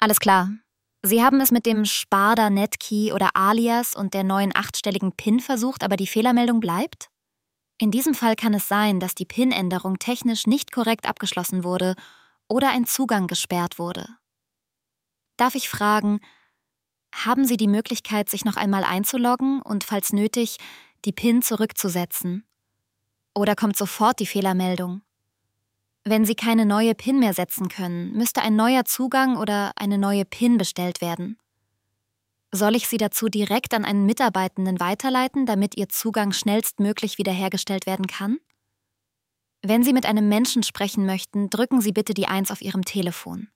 Alles klar. Sie haben es mit dem Sparda Netkey oder Alias und der neuen 8-stelligen PIN versucht, aber die Fehlermeldung bleibt? In diesem Fall kann es sein, dass die PIN-Änderung technisch nicht korrekt abgeschlossen wurde oder ein Zugang gesperrt wurde. Darf ich fragen, haben Sie die Möglichkeit, sich noch einmal einzuloggen und falls nötig, die PIN zurückzusetzen? Oder kommt sofort die Fehlermeldung? Wenn Sie keine neue PIN mehr setzen können, müsste ein neuer Zugang oder eine neue PIN bestellt werden. Soll ich Sie dazu direkt an einen Mitarbeitenden weiterleiten, damit Ihr Zugang schnellstmöglich wiederhergestellt werden kann? Wenn Sie mit einem Menschen sprechen möchten, drücken Sie bitte die 1 auf Ihrem Telefon.